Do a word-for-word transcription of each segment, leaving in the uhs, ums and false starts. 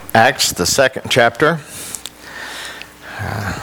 Acts, the second chapter. Uh,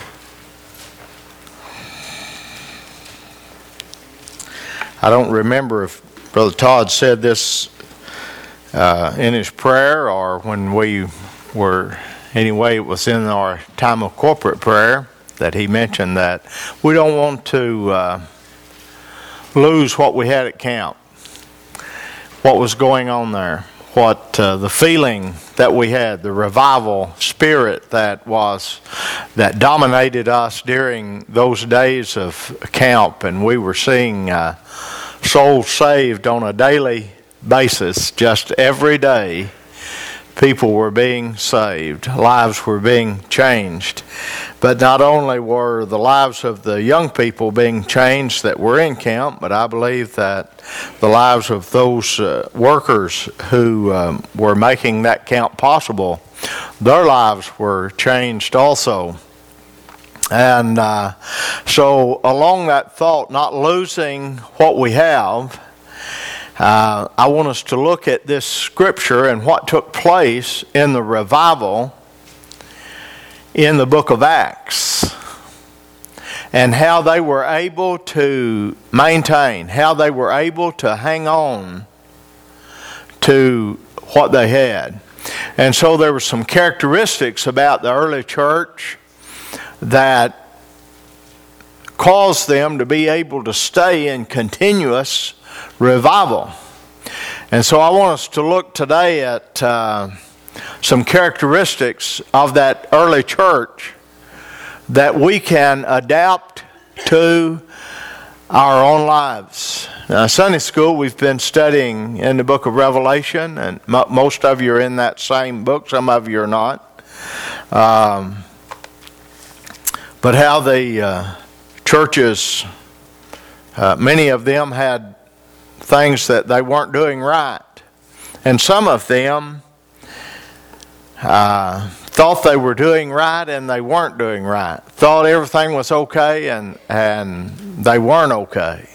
I don't remember if Brother Todd said this uh, in his prayer or when we were, anyway, it was in our time of corporate prayer that he mentioned that we don't want to uh, lose what we had at camp, what was going on there. What uh, the feeling that we had, the revival spirit that was, that dominated us during those days of camp, and we were seeing uh, souls saved on a daily basis, just every day. People were being saved, lives were being changed. But not only were the lives of the young people being changed that were in camp, but I believe that the lives of those uh, workers who um, were making that camp possible, their lives were changed also. And uh, so along that thought, not losing what we have, Uh, I want us to look at this scripture and what took place in the revival in the book of Acts, and how they were able to maintain, how they were able to hang on to what they had. And so there were some characteristics about the early church that caused them to be able to stay in continuous revival. And so I want us to look today at uh, some characteristics of that early church that we can adapt to our own lives. Now, Sunday school, we've been studying in the book of Revelation, and m- most of you are in that same book, some of you are not. Um, but how the uh, churches, uh, many of them had things that they weren't doing right. And some of them uh, thought they were doing right and they weren't doing right. Thought everything was okay and, and they weren't okay.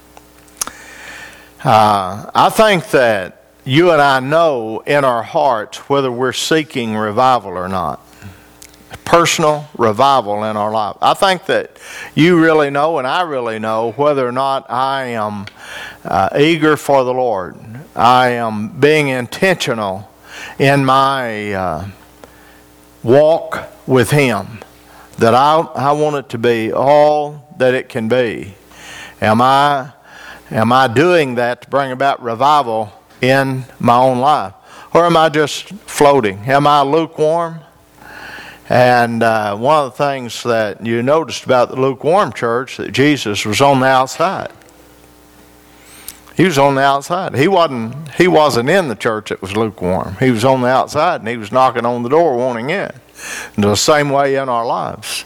Uh, I think that you and I know in our hearts whether we're seeking revival or not. Personal revival in our life. I think that you really know and I really know whether or not I am uh, eager for the Lord. I am being intentional in my uh, walk with Him. That I, I want it to be all that it can be. Am I, am I doing that to bring about revival in my own life? Or am I just floating? Am I lukewarm? And uh, one of the things that you noticed about the lukewarm church, that Jesus was on the outside. He was on the outside. He wasn't, he wasn't in the church that was lukewarm. He was on the outside and he was knocking on the door wanting in. And the same way in our lives.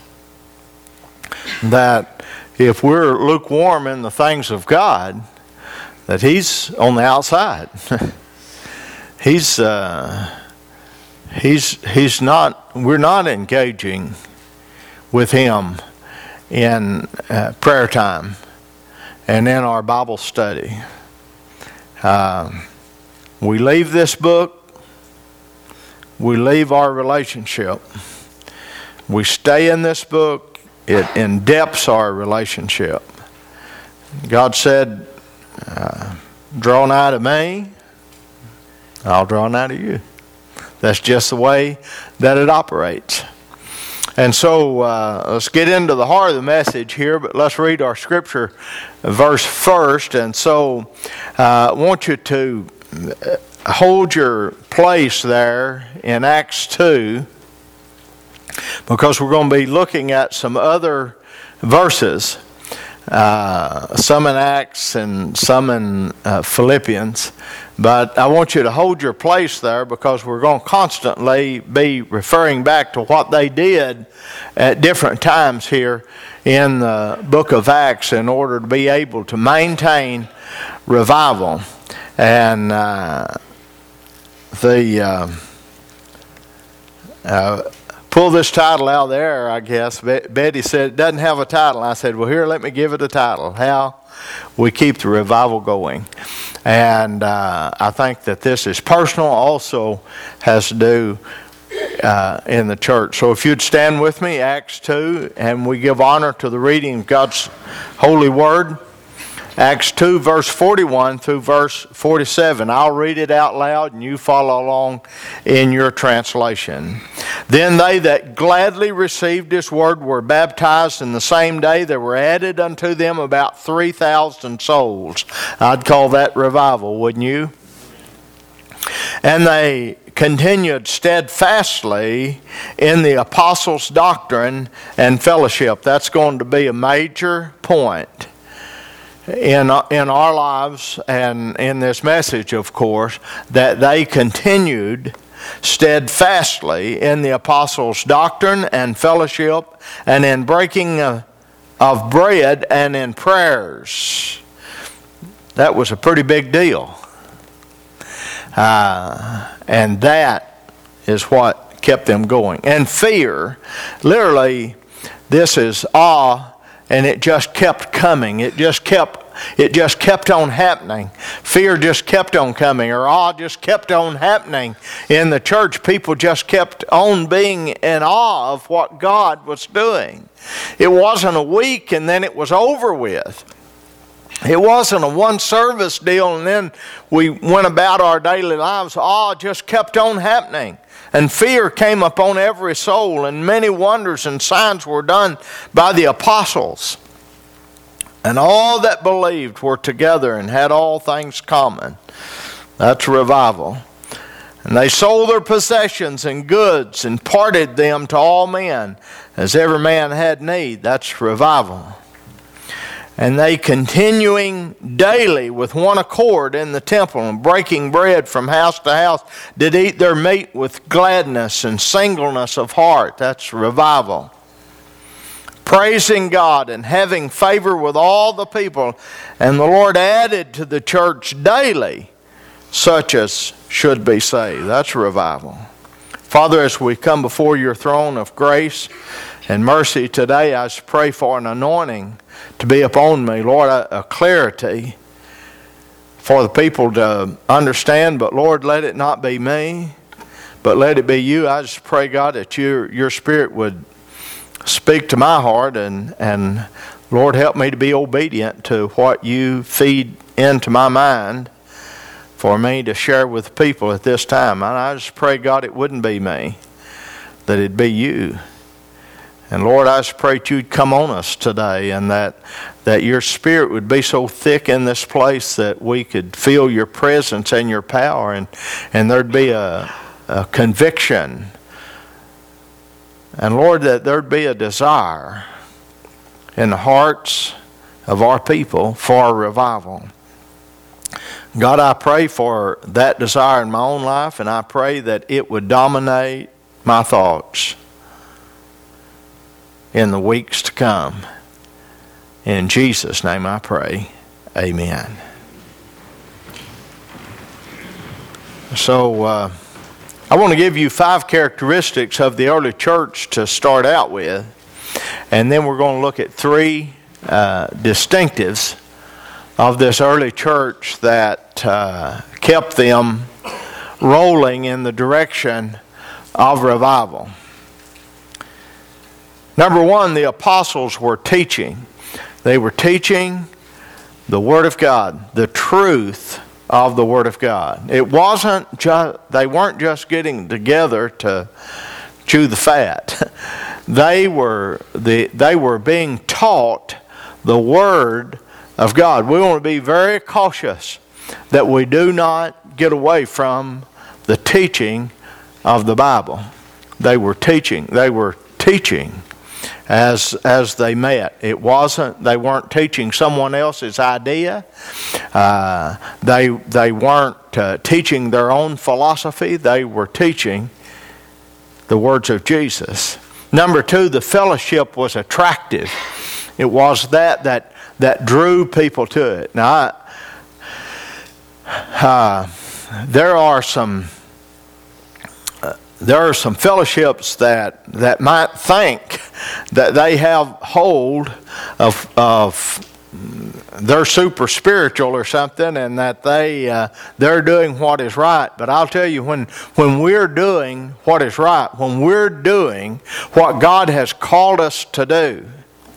That if we're lukewarm in the things of God, that He's on the outside. he's... Uh, He's he's not, we're not engaging with Him in uh, prayer time and in our Bible study. Uh, we leave this book, we leave our relationship. We stay in this book, it in-depths our relationship. God said, uh, draw nigh to me, I'll draw nigh to you. That's just the way that it operates. And so uh, let's get into the heart of the message here, but let's read our scripture verse first. And so uh, I want you to hold your place there in Acts two, because we're going to be looking at some other verses, uh, some in Acts and some in uh, Philippians. But I want you to hold your place there, because we're going to constantly be referring back to what they did at different times here in the book of Acts in order to be able to maintain revival. And uh, the uh, uh, pull this title out of the air, I guess. Betty said it doesn't have a title. I said, well, here, let me give it a title. How we keep the revival going. And uh, I think that this is personal, also has to do uh, in the church. So if you'd stand with me, Acts two, and we give honor to the reading of God's holy word. Acts two, verse forty-one through verse forty-seven. I'll read it out loud and you follow along in your translation. Then they that gladly received his word were baptized, and the same day there were added unto them about three thousand souls. I'd call that revival, wouldn't you? And they continued steadfastly in the apostles' doctrine and fellowship. That's going to be a major point in in our lives and in this message, of course, that they continued steadfastly in the apostles' doctrine and fellowship, and in breaking of, of bread, and in prayers. That was a pretty big deal. Uh, and that is what kept them going. And fear, literally, this is awe. And it just kept coming. It just kept it just kept on happening. Fear just kept on coming, or awe just kept on happening in the church. People just kept on being in awe of what God was doing. It wasn't a week and then it was over with. It wasn't a one service deal and then we went about our daily lives. Awe just kept on happening. And fear came upon every soul, and many wonders and signs were done by the apostles. And all that believed were together and had all things common. That's revival. And they sold their possessions and goods and parted them to all men, as every man had need. That's revival. And they, continuing daily with one accord in the temple and breaking bread from house to house, did eat their meat with gladness and singleness of heart. That's revival. Praising God and having favor with all the people. And the Lord added to the church daily such as should be saved. That's revival. Father, as we come before your throne of grace and mercy today, I just pray for an anointing to be upon me, Lord, a, a clarity for the people to understand. But Lord, let it not be me, but let it be you. I just pray, God, that your your Spirit would speak to my heart, and and Lord, help me to be obedient to what you feed into my mind for me to share with people at this time. And I just pray, God, it wouldn't be me, that it'd be you. And Lord, I just pray that you'd come on us today, and that, that your Spirit would be so thick in this place that we could feel your presence and your power, and, and there'd be a, a conviction. And Lord, that there'd be a desire in the hearts of our people for revival. God, I pray for that desire in my own life, and I pray that it would dominate my thoughts in the weeks to come. In Jesus' name I pray. Amen. So uh, I want to give you five characteristics of the early church to start out with. And then we're going to look at three uh, distinctives of this early church that uh, kept them rolling in the direction of revival. Number one, the apostles were teaching. They were teaching the Word of God, the truth of the Word of God. It wasn't just, they weren't just getting together to chew the fat. They were the they were being taught the Word of God. We want to be very cautious that we do not get away from the teaching of the Bible. They were teaching. They were teaching as as they met. It wasn't. They weren't teaching someone else's idea. Uh, they they weren't uh, teaching their own philosophy. They were teaching the words of Jesus. Number two, the fellowship was attractive. It was that that that drew people to it. Now, I, uh, there are some there are some fellowships that, that might think that they have hold of, of they're super spiritual or something, and that they uh, they're doing what is right. But I'll tell you, when when we're doing what is right, when we're doing what God has called us to do,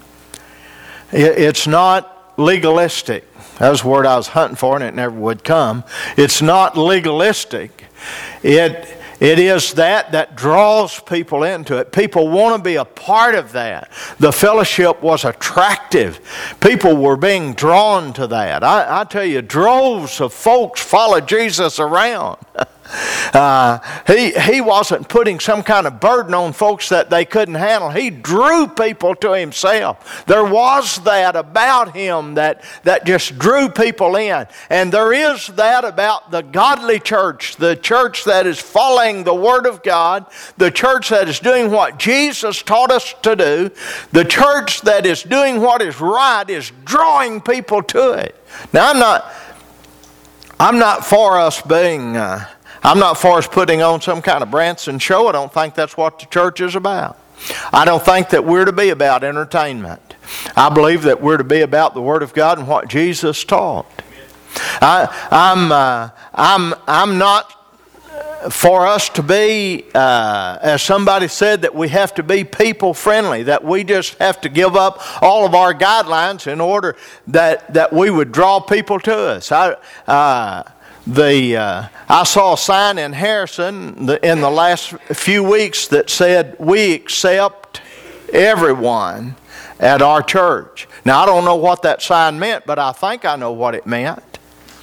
it, it's not legalistic. That was the word I was hunting for, and it never would come. It's not legalistic. It It is that that draws people into it. People want to be a part of that. The fellowship was attractive. People were being drawn to that. I, I tell you, droves of folks followed Jesus around. Uh, he, he wasn't putting some kind of burden on folks that they couldn't handle. He drew people to himself. There was that about him that, that just drew people in. And there is that about the godly church, the church that is following the Word of God, the church that is doing what Jesus taught us to do, the church that is doing what is right is drawing people to it. Now, I'm not, I'm not for us being... Uh, I'm not for us putting on some kind of Branson show. I don't think that's what the church is about. I don't think that we're to be about entertainment. I believe that we're to be about the Word of God and what Jesus taught. I, I'm, uh, I'm, I'm not for us to be, uh, as somebody said, that we have to be people friendly, that we just have to give up all of our guidelines in order that, that we would draw people to us. I, uh, The uh, I saw a sign in Harrison in the last few weeks that said, "We accept everyone at our church." Now, I don't know what that sign meant, but I think I know what it meant.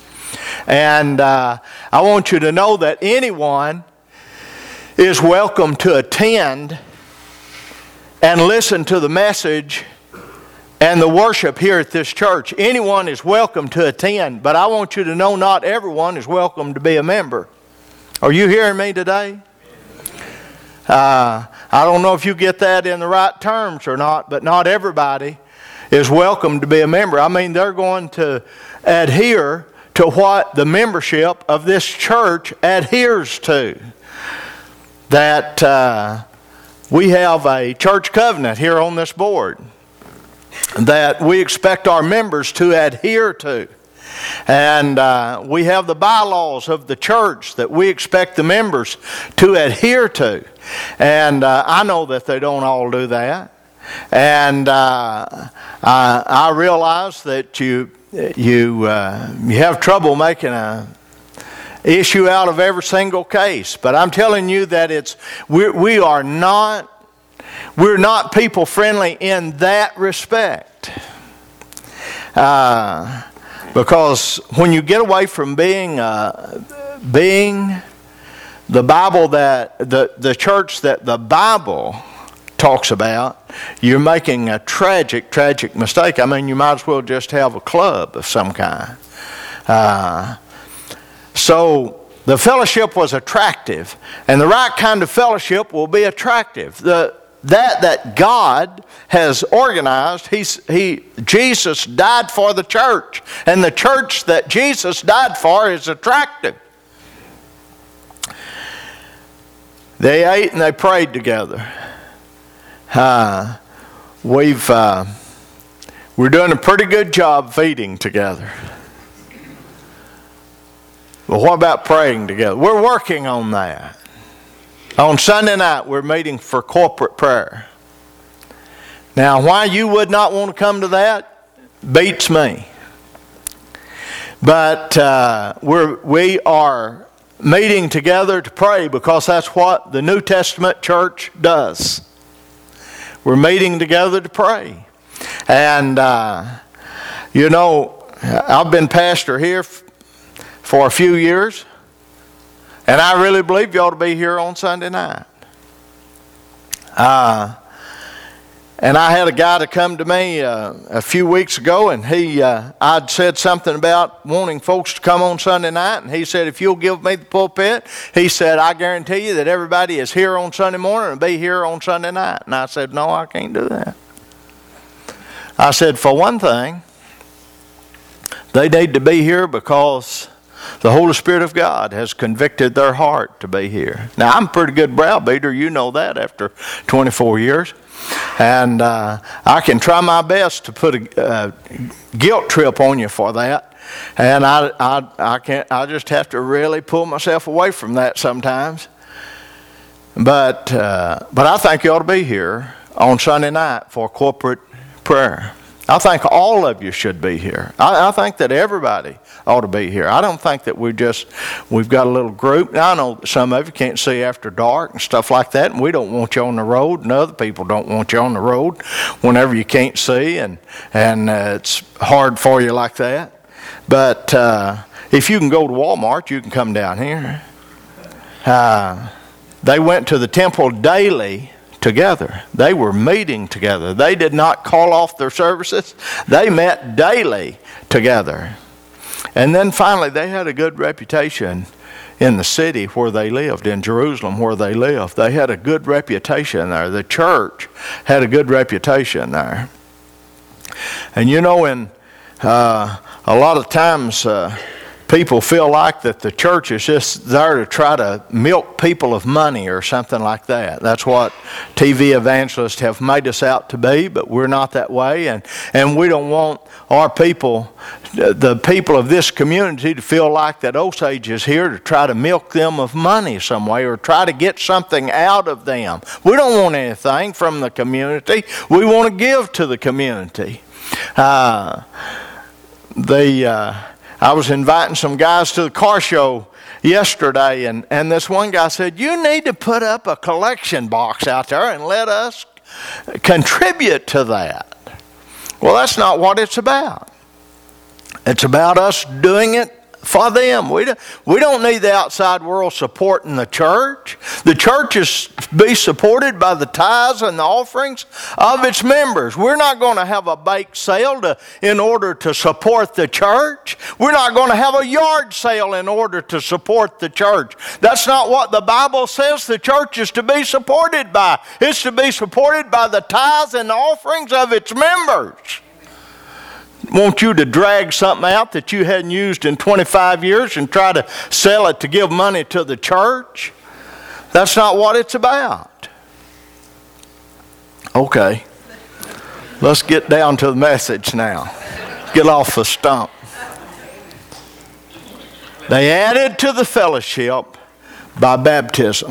And uh, I want you to know that anyone is welcome to attend and listen to the message and the worship here at this church. Anyone is welcome to attend, but I want you to know not everyone is welcome to be a member. Are you hearing me today? Uh, I don't know if you get that in the right terms or not, but not everybody is welcome to be a member. I mean, they're going to adhere to what the membership of this church adheres to. That uh, we have a church covenant here on this board that we expect our members to adhere to. And uh, we have the bylaws of the church that we expect the members to adhere to. And uh, I know that they don't all do that. And uh, I, I realize that you you uh, you have trouble making a issue out of every single case. But I'm telling you that it's we we are not We're not people friendly in that respect. Uh, because when you get away from being uh, being the Bible that the, the church that the Bible talks about, you're making a tragic, tragic mistake. I mean, you might as well just have a club of some kind. Uh, so the fellowship was attractive, and the right kind of fellowship will be attractive. The That that God has organized, he's, he Jesus died for the church, and the church that Jesus died for is attractive. They ate and they prayed together. Uh, we've uh, we're doing a pretty good job feeding together. But what about praying together? We're working on that. On Sunday night, we're meeting for corporate prayer. Now, why you would not want to come to that beats me. But uh, we're, we are meeting together to pray because that's what the New Testament church does. We're meeting together to pray. And, uh, you know, I've been pastor here f- for a few years. And I really believe you ought to be here on Sunday night. Uh, and I had a guy to come to me uh, a few weeks ago, and he, uh, I'd said something about wanting folks to come on Sunday night, and he said, if you'll give me the pulpit, he said, I guarantee you that everybody is here on Sunday morning and be here on Sunday night. And I said, no, I can't do that. I said, for one thing, they need to be here because The Holy Spirit of God has convicted their heart to be here. Now, I'm a pretty good browbeater. You know that after twenty-four years. And uh, I can try my best to put a uh, guilt trip on you for that. And I, I, I, can't, I just have to really pull myself away from that sometimes. But, uh, but I think you ought to be here on Sunday night for corporate prayer. I think all of you should be here. I, I think that everybody ought to be here. I don't think that we just, we've got a little group. Now, I know some of you can't see after dark and stuff like that, and we don't want you on the road, and other people don't want you on the road whenever you can't see, and, and uh, it's hard for you like that. But uh, if you can go to Walmart, you can come down here. Uh, they went to the temple daily together. They were meeting together. They did not call off their services. They met daily together. And then finally, they had a good reputation in the city where they lived, in Jerusalem where they lived. They had a good reputation there. The church had a good reputation there. And you know, in uh, a lot of times, uh, people feel like that the church is just there to try to milk people of money or something like that. That's what T V evangelists have made us out to be, but we're not that way. And, and we don't want our people, the people of this community, to feel like that Osage is here to try to milk them of money some way or try to get something out of them. We don't want anything from the community. We want to give to the community. Uh, the... Uh, I was inviting some guys to the car show yesterday, and, and this one guy said, you need to put up a collection box out there and let us contribute to that. Well, that's not what it's about. It's about us doing it for them. We don't, we don't need the outside world supporting the church. The church is be supported by the tithes and the offerings of its members. We're not going to have a bake sale to, in order to support the church. We're not going to have a yard sale in order to support the church. That's not what the Bible says the church is to be supported by. It's to be supported by the tithes and the offerings of its members. Want you to drag something out that you hadn't used in twenty-five years and try to sell it to give money to the church? That's not what it's about. Okay. Let's get down to the message now. Get off the stump. They added to the fellowship by baptism.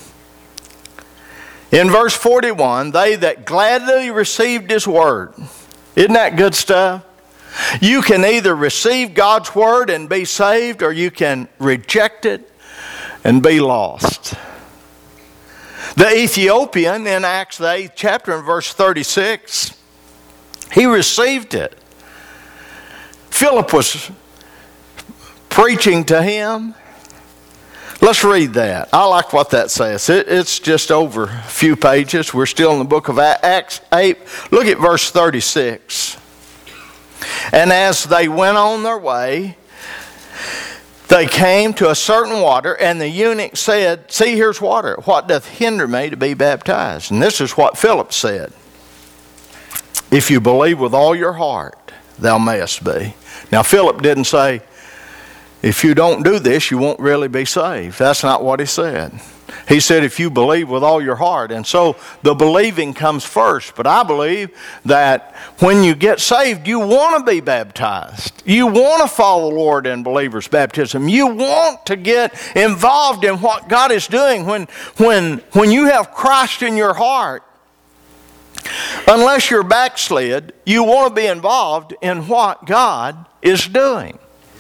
In verse forty-one, they that gladly received his word. Isn't that good stuff? You can either receive God's word and be saved, or you can reject it and be lost. The Ethiopian in Acts the eighth chapter in verse thirty-six, he received it. Philip was preaching to him. Let's read that. I like what that says. It, it's just over a few pages. We're still in the book of Acts eight. Look at verse thirty-six. And as they went on their way, they came to a certain water, and the eunuch said, see, here's water. What doth hinder me to be baptized? And this is what Philip said. If you believe with all your heart, thou mayest be. Now, Philip didn't say, if you don't do this, you won't really be saved. That's not what he said. He said, if you believe with all your heart. And so the believing comes first. But I believe that when you get saved, you want to be baptized. You want to follow the Lord in believers' baptism. You want to get involved in what God is doing. When, when, when you have Christ in your heart, unless you're backslid, you want to be involved in what God is doing.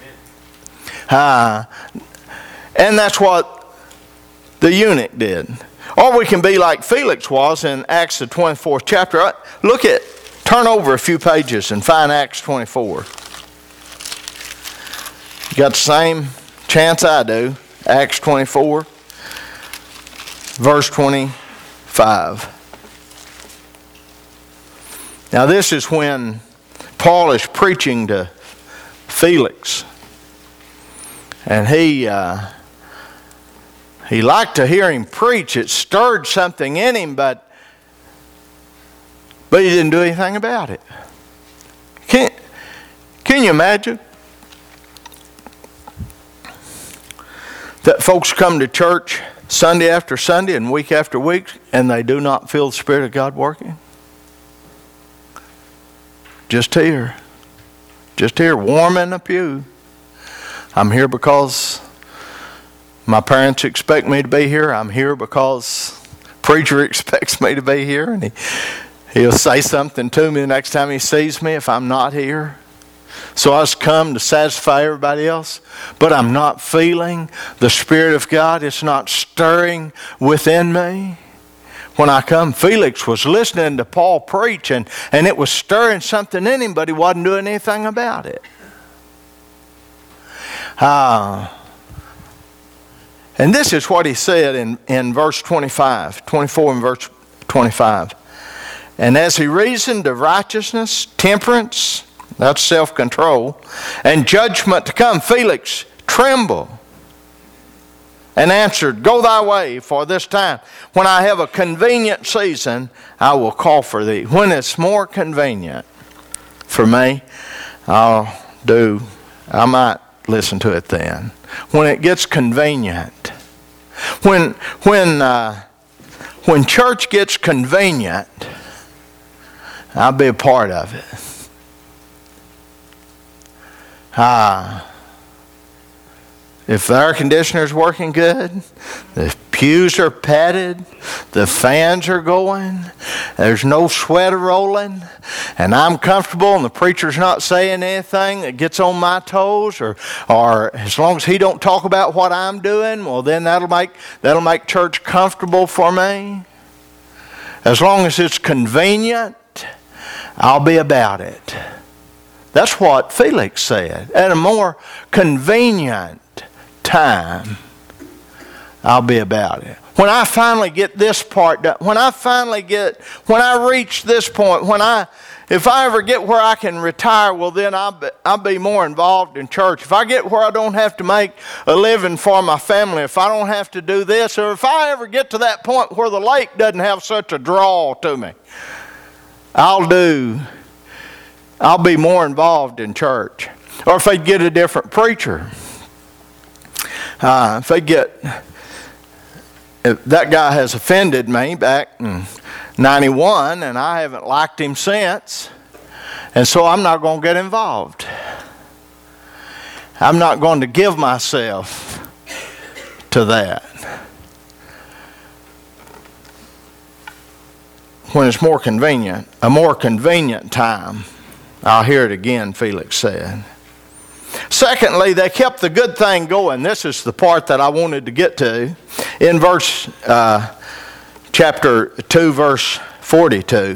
Uh, and that's what the eunuch did. Or we can be like Felix was in Acts the twenty-fourth chapter. Look at, turn over a few pages and find Acts twenty-four. You got the same chance I do. Acts twenty-four, verse twenty-five. Now this is when Paul is preaching to Felix. And he... Uh, He liked to hear him preach. It stirred something in him, but, but he didn't do anything about it. Can, can you imagine? that folks come to church Sunday after Sunday and week after week, and they do not feel the Spirit of God working? Just here. Just here, warm in the pew. I'm here because my parents expect me to be here. I'm here because preacher expects me to be here. And he, he'll say something to me the next time he sees me if I'm not here. So I just come to satisfy everybody else. But I'm not feeling the Spirit of God. It's not stirring within me. When I come, Felix was listening to Paul preach, and, and it was stirring something in him, but he wasn't doing anything about it. Uh, and this is what he said in, in verse twenty-five, twenty-four and verse twenty-five. And as he reasoned of righteousness, temperance, that's self-control, and judgment to come, Felix trembled and answered, Go thy way for this time. When I have a convenient season, I will call for thee. When it's more convenient for me, I'll do, I might listen to it then. When it gets convenient. When, when, uh, when church gets convenient, I'll be a part of it. Ah. If the air conditioner's working good, the pews are padded, the fans are going, there's no sweat rolling, and I'm comfortable and the preacher's not saying anything that gets on my toes, or or as long as he don't talk about what I'm doing, well then that'll make that'll make church comfortable for me. As long as it's convenient, I'll be about it. That's what Felix said. At a more convenient time, I'll be about it. When I finally get this part done, when I finally get, when I reach this point, when I, if I ever get where I can retire, well then I'll be, I'll be more involved in church. If I get where I don't have to make a living for my family, if I don't have to do this, or if I ever get to that point where the lake doesn't have such a draw to me, I'll do, I'll be more involved in church. Or if they get a different preacher. Uh, if they get, if that guy has offended me back in ninety-one and I haven't liked him since, and so I'm not going to get involved. I'm not going to give myself to that. When it's more convenient, a more convenient time, I'll hear it again, Felix said. Secondly, they kept the good thing going. This is the part that I wanted to get to. In verse, uh, chapter two, verse forty-two.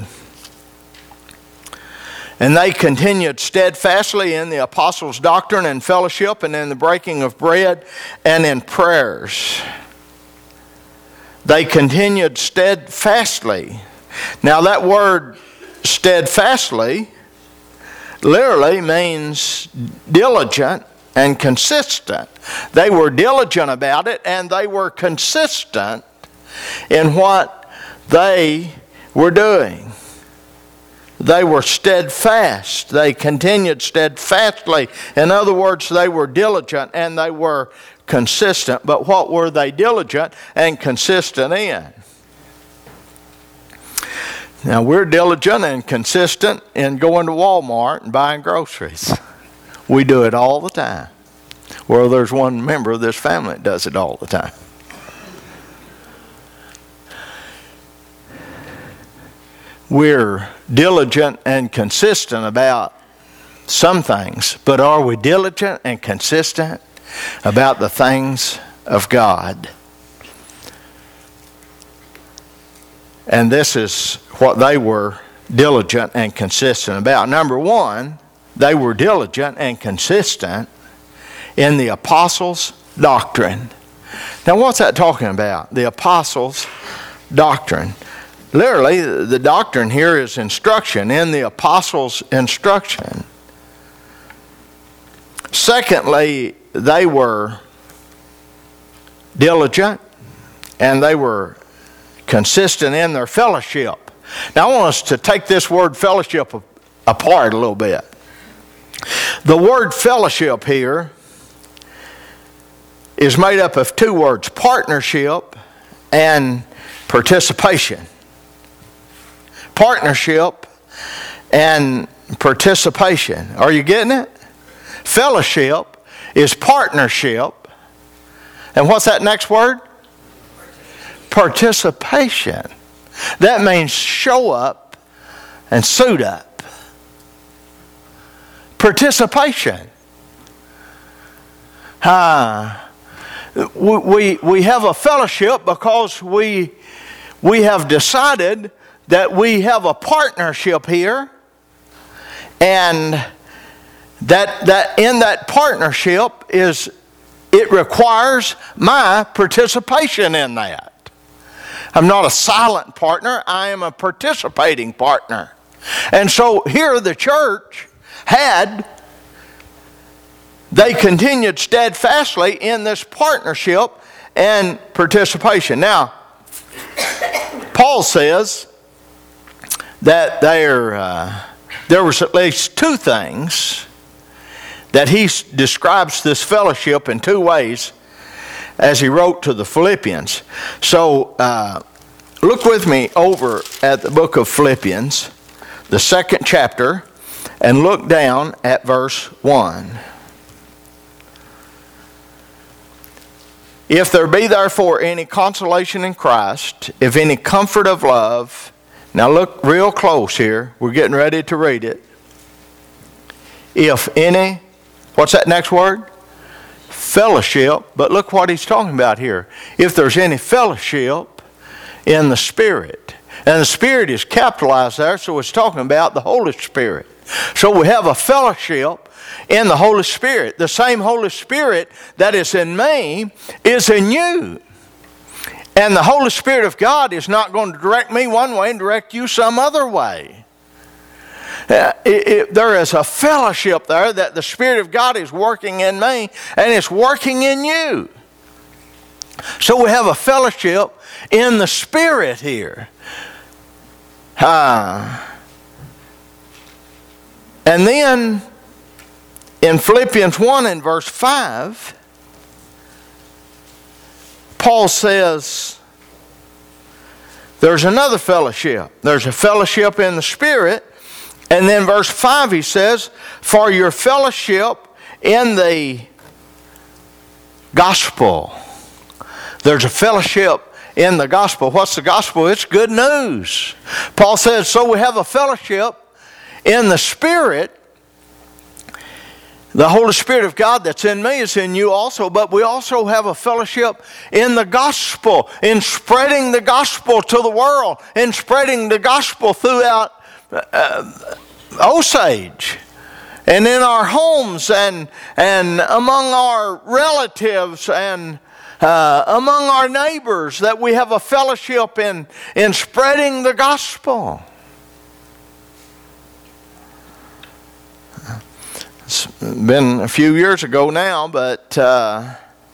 And they continued steadfastly in the apostles' doctrine and fellowship, and in the breaking of bread, and in prayers. They continued steadfastly. Now that word steadfastly literally means diligent and consistent. They were diligent about it, and they were consistent in what they were doing. They were steadfast. They continued steadfastly. In other words, they were diligent and they were consistent. But what were they diligent and consistent in? Now, we're diligent and consistent in going to Walmart and buying groceries. We do it all the time. Well, there's one member of this family that does it all the time. We're diligent and consistent about some things, but are we diligent and consistent about the things of God? And this is what they were diligent and consistent about. Number one, they were diligent and consistent in the apostles' doctrine. Now, what's that talking about? The apostles' doctrine. Literally, the doctrine here is instruction, in the apostles' instruction. Secondly, they were diligent and they were consistent in their fellowship. Now, I want us to take this word fellowship apart a little bit. The word fellowship here is made up of two words, partnership and participation. Partnership and participation. Are you getting it? Fellowship is partnership. And what's that next word? Participation. That means show up and suit up. Participation. Uh, we, we have a fellowship because we, we have decided that we have a partnership here, and that, that in that partnership is it requires my participation in that. I'm not a silent partner, I am a participating partner. And so here the church had, they continued steadfastly in this partnership and participation. Now, Paul says that there, uh, there was at least two things that he describes this fellowship in two ways as he wrote to the Philippians. So uh, look with me over at the book of Philippians, the second chapter, and look down at verse one. If there be therefore any consolation in Christ, if any comfort of love, now look real close here, we're getting ready to read it. If any, what's that next word? Fellowship, but look what he's talking about here. If there's any fellowship in the Spirit, and the Spirit is capitalized there, so it's talking about the Holy Spirit. So we have a fellowship in the Holy Spirit. The same Holy Spirit that is in me is in you. And the Holy Spirit of God is not going to direct me one way and direct you some other way. Uh, it, it, there is a fellowship there that the Spirit of God is working in me and it's working in you. So we have a fellowship in the Spirit here. Uh, and then in Philippians one and verse five, Paul says there's another fellowship. There's a fellowship in the Spirit. And then verse five he says, for your fellowship in the gospel. There's a fellowship in the gospel. What's the gospel? It's good news. Paul says, so we have a fellowship in the Spirit. The Holy Spirit of God that's in me is in you also, but we also have a fellowship in the gospel, in spreading the gospel to the world, in spreading the gospel throughout uh, Osage, and in our homes, and, and among our relatives, and uh, among our neighbors, that we have a fellowship in, in spreading the gospel. It's been a few years ago now, but uh,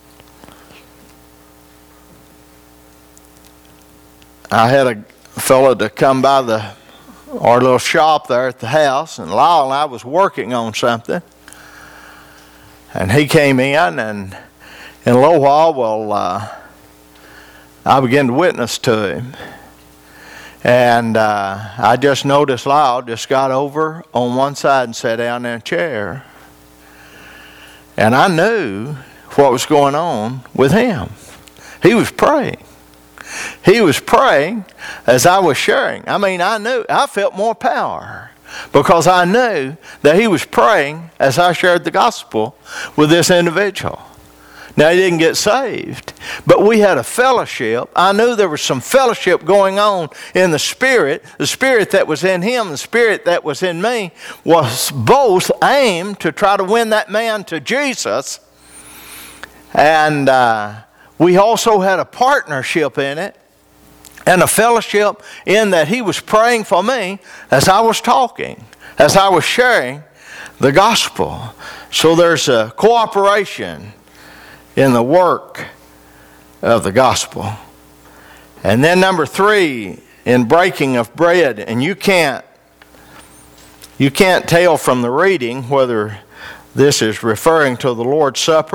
I had a fellow to come by the our little shop there at the house, and Lyle and I was working on something, and he came in, and in a little while, well, uh, I began to witness to him. And uh, I just noticed Lyle just got over on one side and sat down in a chair. And I knew what was going on with him. He was praying. He was praying as I was sharing. I mean, I knew, I felt more power because I knew that he was praying as I shared the gospel with this individual. Now, he didn't get saved, but we had a fellowship. I knew there was some fellowship going on in the Spirit. The Spirit that was in him, the Spirit that was in me, was both aimed to try to win that man to Jesus. And uh, we also had a partnership in it and a fellowship in that he was praying for me as I was talking, as I was sharing the gospel. So there's a cooperation in the work of the gospel. And then number three, in breaking of bread, and you can't you can't tell from the reading whether this is referring to the Lord's Supper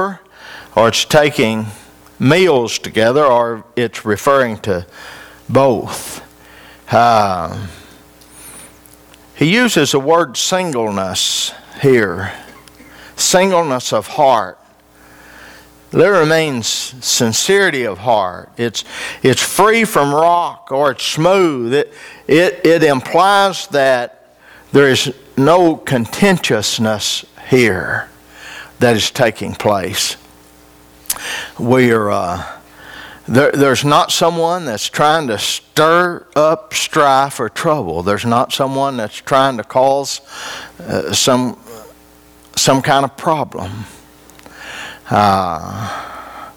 or it's taking meals together, or it's referring to both. Uh, he uses the word singleness here. Singleness of heart. There remains sincerity of heart. It's it's free from rock, or it's smooth. It, it, it implies that there is no contentiousness here that is taking place. We are, uh, there, there's not someone that's trying to stir up strife or trouble. There's not someone that's trying to cause uh, some, some kind of problem. Uh,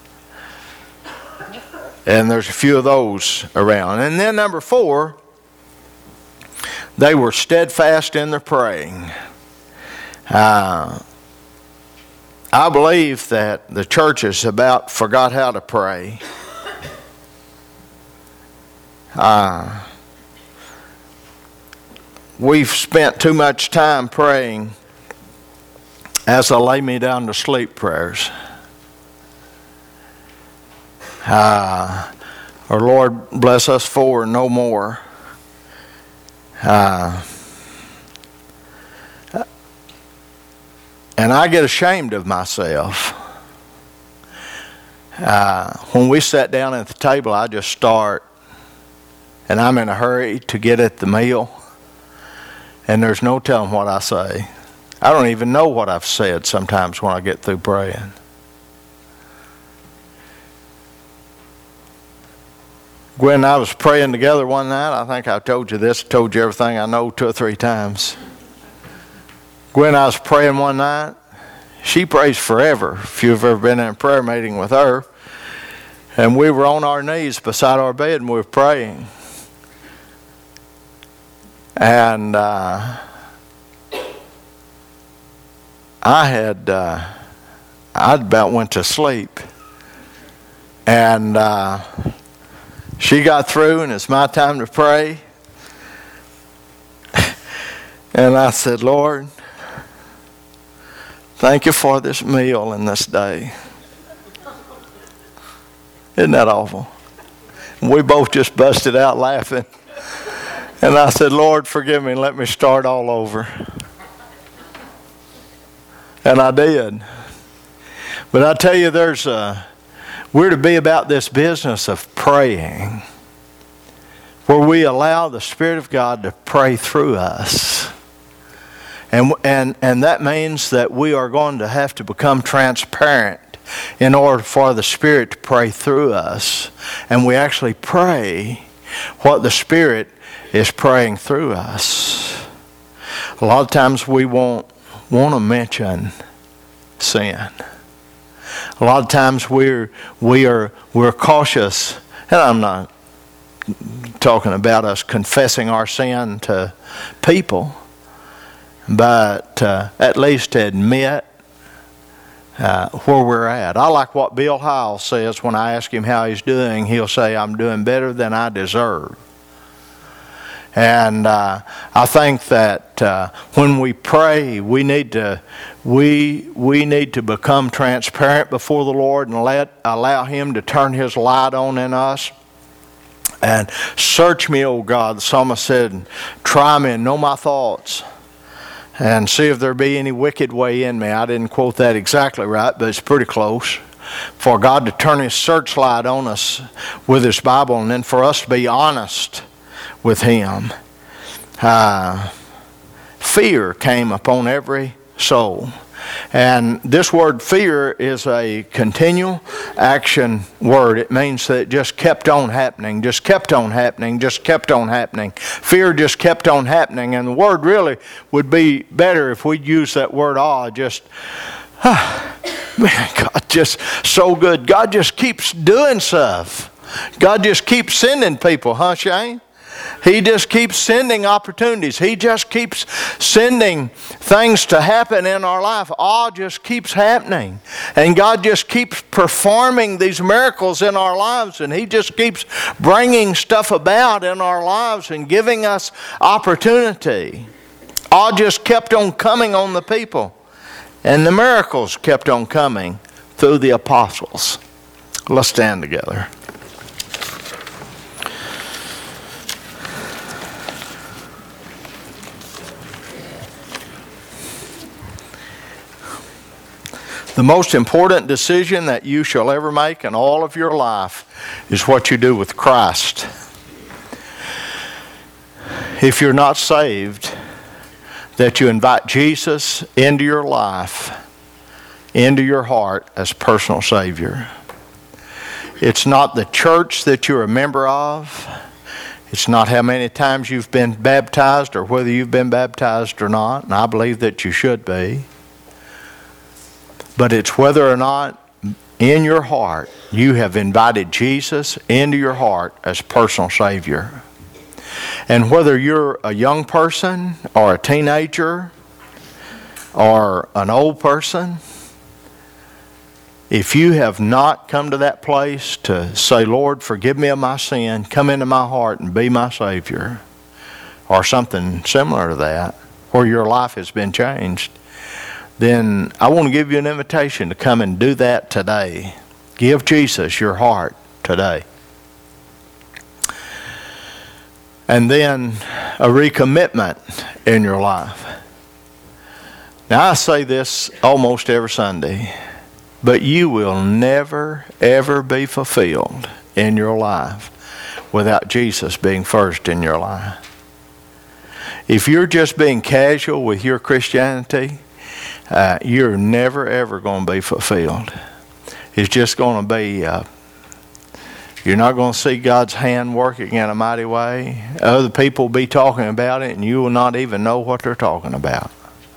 and there's a few of those around. And then number four, they were steadfast in their praying. Uh, I believe that the churches about forgot how to pray. Uh, we've spent too much time praying as I lay me down to sleep prayers. Uh, our Lord bless us for no more. Uh, and I get ashamed of myself. Uh, when we sat down at the table, I just start, and I'm in a hurry to get at the meal, and there's no telling what I say. I don't even know what I've said sometimes when I get through praying. Gwen and I was praying together one night. I think I told you this, told you everything I know two or three times. Gwen and I was praying one night. She prays forever. If you've ever been in a prayer meeting with her. And we were on our knees beside our bed and we were praying. And uh, I had, uh, I about went to sleep. And uh, she got through and it's my time to pray. And I said, Lord, thank you for this meal and this day. Isn't that awful? We both just busted out laughing. And I said, Lord, forgive me and let me start all over. And I did. But I tell you, there's a, we're to be about this business of praying, where we allow the Spirit of God to pray through us. And, and, and that means that we are going to have to become transparent in order for the Spirit to pray through us. And we actually pray what the Spirit is praying through us. A lot of times we won't want to mention sin. A lot of times we're, we are, we're cautious. And I'm not talking about us confessing our sin to people. But uh, at least to admit uh, where we're at. I like what Bill Hyle says when I ask him how he's doing. He'll say, I'm doing better than I deserve. And uh, I think that uh, when we pray, we need to we we need to become transparent before the Lord and let allow Him to turn His light on in us. And search me, O God, the psalmist said, try me and know my thoughts. And see if there be any wicked way in me. I didn't quote that exactly right, but it's pretty close. For God to turn His searchlight on us with His Bible, and then for us to be honest with Him. Uh, fear came upon every soul. And this word fear is a continual action word. It means that it just kept on happening, just kept on happening, just kept on happening. Fear just kept on happening. And the word really would be better if we'd use that word awe. Just, ah, man, God just so good. God just keeps doing stuff. God just keeps sending people, huh, Shane? He just keeps sending opportunities. He just keeps sending things to happen in our life. All just keeps happening. And God just keeps performing these miracles in our lives. And He just keeps bringing stuff about in our lives and giving us opportunity. All just kept on coming on the people. And the miracles kept on coming through the apostles. Let's stand together. The most important decision that you shall ever make in all of your life is what you do with Christ. If you're not saved, that you invite Jesus into your life, into your heart as personal Savior. It's not the church that you're a member of. It's not how many times you've been baptized or whether you've been baptized or not, and I believe that you should be. But it's whether or not in your heart you have invited Jesus into your heart as personal Savior. And whether you're a young person or a teenager or an old person, if you have not come to that place to say, Lord, forgive me of my sin, come into my heart and be my Savior, or something similar to that, where your life has been changed, then I want to give you an invitation to come and do that today. Give Jesus your heart today. And then a recommitment in your life. Now I say this almost every Sunday, but you will never, ever be fulfilled in your life without Jesus being first in your life. If you're just being casual with your Christianity, uh, you're never, ever going to be fulfilled. It's just going to be, uh, you're not going to see God's hand working in a mighty way. Other people will be talking about it and you will not even know what they're talking about.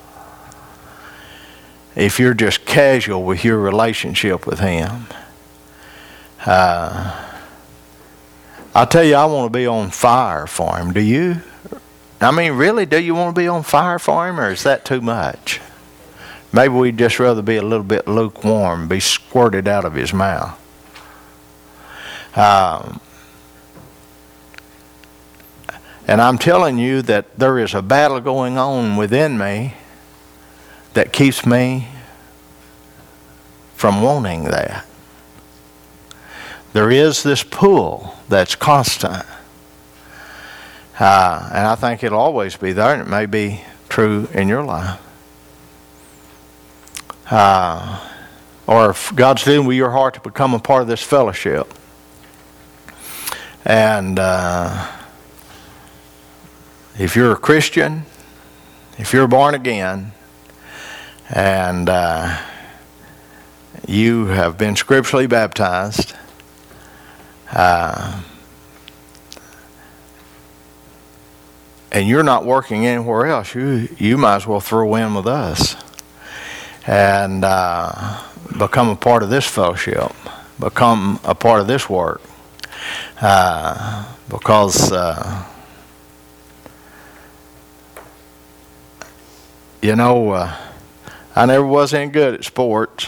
If you're just casual with your relationship with Him. Uh, I tell you, I want to be on fire for Him. Do you? I mean, really, do you want to be on fire for Him, or is that too much? Maybe we'd just rather be a little bit lukewarm, be squirted out of His mouth. Um, and I'm telling you that there is a battle going on within me that keeps me from wanting that. There is this pull that's constant. Uh, and I think it'll always be there, and it may be true in your life. Uh, or if God's dealing with your heart to become a part of this fellowship. And uh, if you're a Christian, if you're born again, and uh, you have been scripturally baptized, uh, and you're not working anywhere else, you you might as well throw in with us and uh, become a part of this fellowship, become a part of this work, uh, because uh, you know. Uh, I never was any good at sports.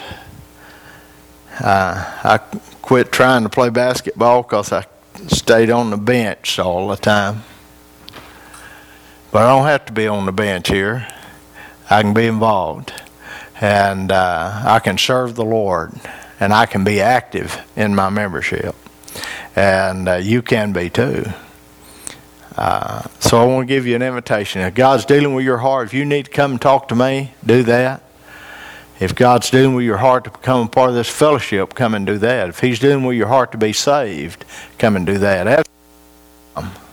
Uh, I quit trying to play basketball because I stayed on the bench all the time. But I don't have to be on the bench here. I can be involved. And uh, I can serve the Lord. And I can be active in my membership. And uh, you can be too. Uh, so I want to give you an invitation. If God's dealing with your heart, if you need to come and talk to me, do that. If God's dealing with your heart to become a part of this fellowship, come and do that. If He's dealing with your heart to be saved, come and do that.